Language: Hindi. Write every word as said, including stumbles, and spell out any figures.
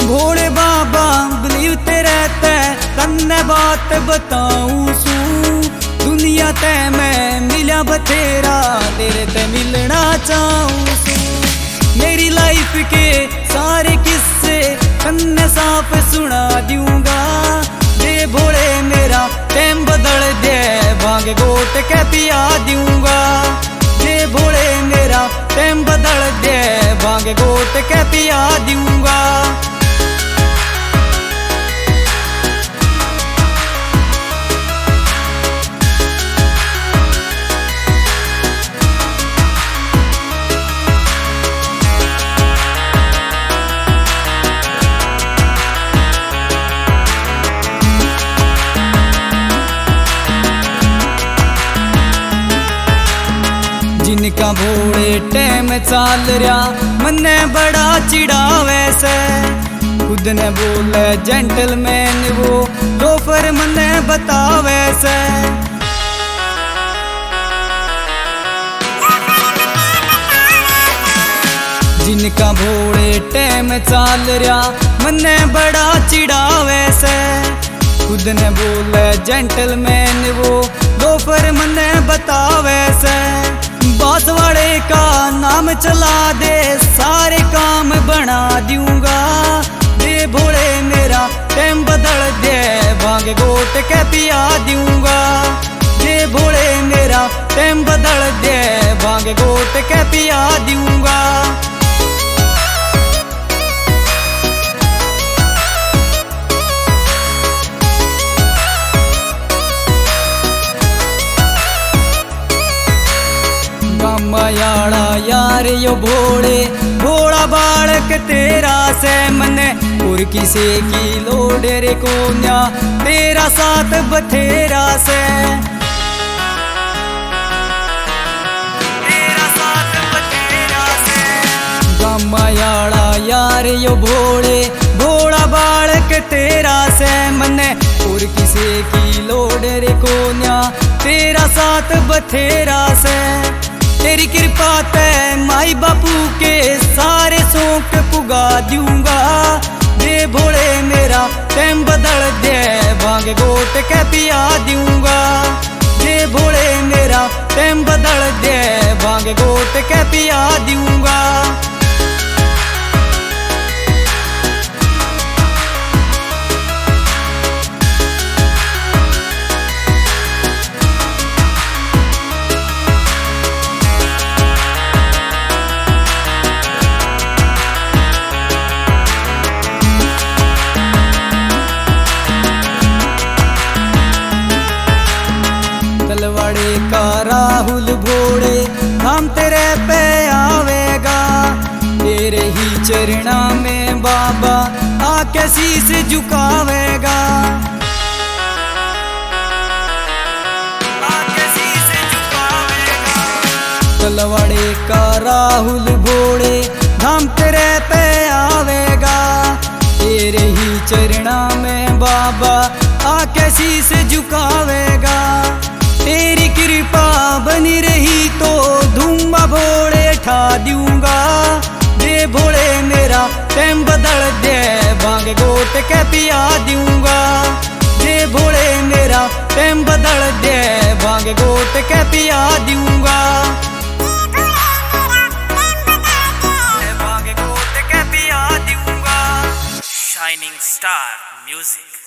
भोले बाबा बिलीव ते रहता है, तन्ने बात बताऊं सू। दुनिया ते मैं मिला बथेरा, तेरे ते मिलना चाहूं सू। मेरी लाइफ के सारे किस्से तन्ने साफ सुना दूंगा। दे भोले मेरा टाइम बदल दे, भांग गोट के पिया दूंगा। दे भोले मेरा टाइम बदल दे, भांग गोट के पिया दूंगा। जिनका भोले टाइम चाल रहा, मन्ने बड़ा चिढ़ावे से। खुद ने बोले जेंटलमैन वो, लोफर मन्ने बतावे से। जिनका भोले टाइम चाल रहा, मन्ने बड़ा चिढ़ावे से। खुद ने बोले जेंटलमैन वो, लोफर मन्ने बतावे से। बांसवाड़े का नाम चला दे, सारे काम बना दूंगा। दे भोले मेरा टाइम बदल दे, भांग गोट के पिया दूंगा। दे भोले मेरा टाइम बदल दे, भांग गोट के पिया दूंगा। मायाड़ा यार यो भोले, भोला बालक तेरा से मने। और किसे की लोड रे कोन्या, तेरा साथ बथेरा से। तेरा साथ बथेरा से। मायाड़ा यार यो भोले, भोला बालक तेरा से मने। और किसे की लोड रे कोन्या, तेरा साथ बथेरा से। तेरी कृपा ते माई बापू के सारे शौक पुगा दूंगा। दे भोले मेरा टाइम बदल दे, भांग गोट के पिया दूंगा। दे भोले मेरा टाइम बदल दे, भांग गोट के पिया दूंगा। तलवाड़े का राहुल भोले, हम तेरे पे आवेगा। तेरे ही चरणा में बाबा आके शीस झुकावेगा। आके शीस झुकावेगा। तलवाड़े का राहुल भोले, हम तेरे पे आवेगा। तेरे ही चरणा में बाबा आके शीस झुकावेगा। तेरी कृपा बनी रही तो धूम भोले ठा दूंगा। दे भोले मेरा टाइम बदल दे, भांग गोट के पिया दूंगा। दे भोले मेरा टाइम बदल दे, भांग गोट के पिया दूंगा। भांग गोट के पिया दूंगा। Shining Star Music।